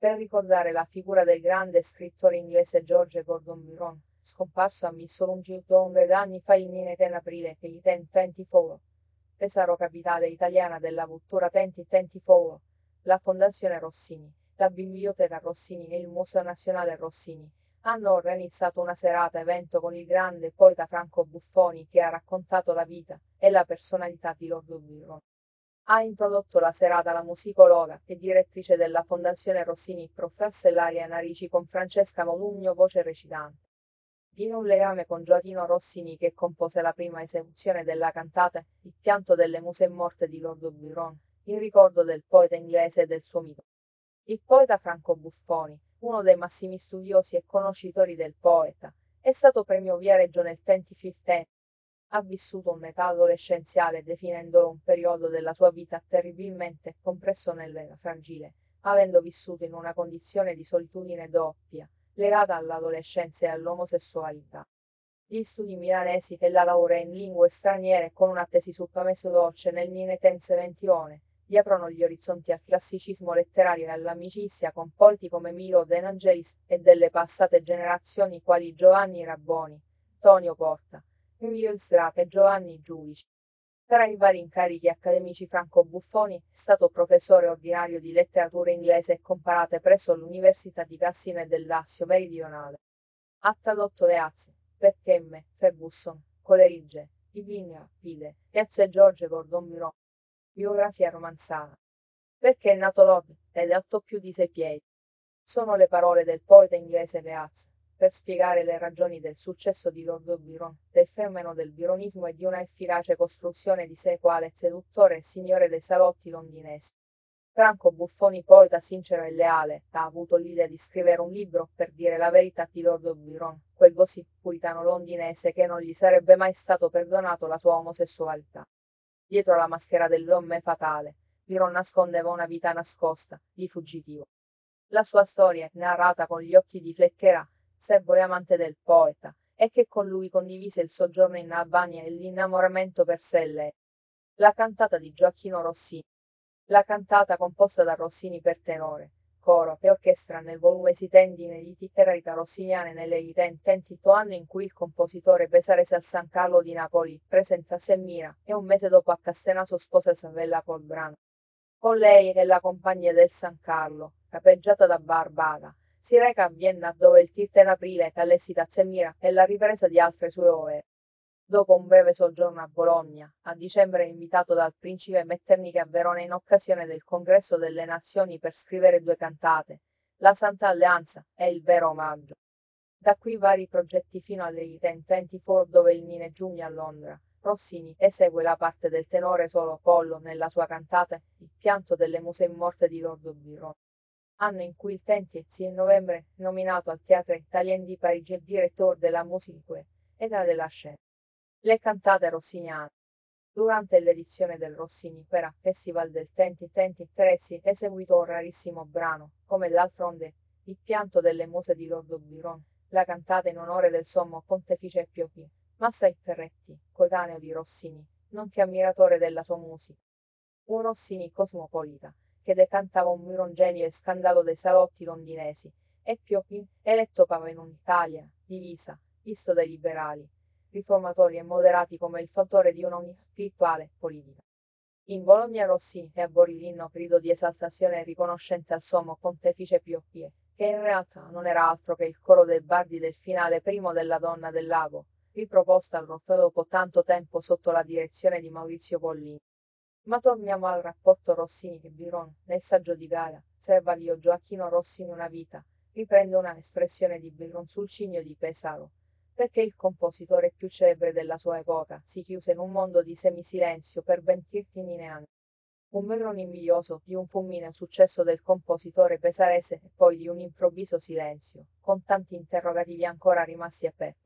per ricordare la figura del grande scrittore inglese George Gordon Byron, scomparso a Missolunghi anni fa in aprile che i 10-24. Pesaro capitale italiana della cultura 10-24. La Fondazione Rossini, la Biblioteca Rossini e il Museo Nazionale Rossini hanno organizzato una serata evento con il grande poeta Franco Buffoni che ha raccontato la vita e la personalità di Lord Byron. Ha introdotto la serata la musicologa e direttrice della Fondazione Rossini Professa Ilaria Narici con Francesca Modugno voce recitante. Vi è un legame con Gioachino Rossini che compose la prima esecuzione della cantata Il pianto delle muse morte di Lord Byron, in ricordo del poeta inglese e del suo mito. Il poeta Franco Buffoni, uno dei massimi studiosi e conoscitori del poeta, è stato premio Viareggio nel 2015. Ha vissuto un'età adolescenziale definendolo un periodo della sua vita terribilmente compresso nell'età fragile, avendo vissuto in una condizione di solitudine doppia, legata all'adolescenza e all'omosessualità. Gli studi milanesi e la laurea in lingue straniere con una tesi su Pameso Dolce nel Ninetense Ventione, gli aprono gli orizzonti al classicismo letterario e all'amicizia con poeti come Milo De Angelis e delle passate generazioni quali Giovanni Rabboni, Tonio Porta, Emilio Srap e Giovanni Giudici. Tra i vari incarichi accademici Franco Buffoni è stato professore ordinario di letteratura inglese e comparate presso l'Università di Cassino e del Lazio Meridionale. Ha tradotto le Azze, Perché me, Ferguson, Coleridge, Ivinia, Pide, e George Gordon Byron. Biografia romanzata. Perché è nato Lord, ed è alto più di 6 piedi. Sono le parole del poeta inglese Beaz, per spiegare le ragioni del successo di Lord Byron, del fenomeno del byronismo e di una efficace costruzione di sé quale seduttore e signore dei salotti londinesi. Franco Buffoni, poeta sincero e leale, ha avuto l'idea di scrivere un libro per dire la verità di Lord Byron, quel gossip puritano londinese che non gli sarebbe mai stato perdonato la sua omosessualità. Dietro la maschera dell'uomo fatale, Byron nascondeva una vita nascosta, di fuggitivo. La sua storia è narrata con gli occhi di Fleccherà, servo e amante del poeta, e che con lui condivise il soggiorno in Albania e l'innamoramento per sé e lei. La cantata di Gioacchino Rossini. La cantata composta da Rossini per tenore, coro e orchestra nel volume Sitendi inediti e rarità rossiniane nelle intento anno in cui il compositore pesarese al San Carlo di Napoli presenta Semmira e un mese dopo a Castenaso sposa Isabella col brano. Con lei e la compagnia del San Carlo, capeggiata da Barbara, si reca a Vienna dove il tir in aprile allestita a Semmira e la ripresa di altre sue opere. Dopo un breve soggiorno a Bologna, a dicembre è invitato dal principe Metternich a Verona in occasione del Congresso delle Nazioni per scrivere 2 cantate, La Santa Alleanza e Il vero omaggio. Da qui vari progetti fino alle 10-24 dove il Nine Giugno a Londra. Rossini esegue la parte del tenore solo Pollo nella sua cantata Il pianto delle muse morte di Lord Byron. Anno in cui il 10 novembre, nominato al Théâtre Italien di Parigi direttore della musique e della scena. Le cantate rossiniane. Durante l'edizione del Rossini Opera Festival del 2023 eseguito un rarissimo brano, come d'altronde, Il pianto delle muse di Lord Byron, la cantata in onore del sommo pontefice Pio P. Massa Ferretti, coetaneo di Rossini, nonché ammiratore della sua musica. Un Rossini cosmopolita, che decantava un Byron genio e scandalo dei salotti londinesi, e Pio P. eletto Papa in un'Italia, divisa, visto dai liberali riformatori e moderati come il fautore di un'unità spirituale politica. In Bologna Rossini e a Borilino grido di esaltazione riconoscente al sommo pontefice Pio X, che in realtà non era altro che il coro dei bardi del finale primo della Donna del Lago, riproposta al Roffeo dopo tanto tempo sotto la direzione di Maurizio Pollini. Ma torniamo al rapporto Rossini e Byron, nel saggio di Gaia, Servalio Gioacchino Rossini una vita, riprende una espressione di Byron sul Cigno di Pesaro, perché il compositore più celebre della sua epoca si chiuse in un mondo di semisilenzio per ben 13 anni. Un Byron invidioso di un fulmineo successo del compositore pesarese e poi di un improvviso silenzio, con tanti interrogativi ancora rimasti aperti.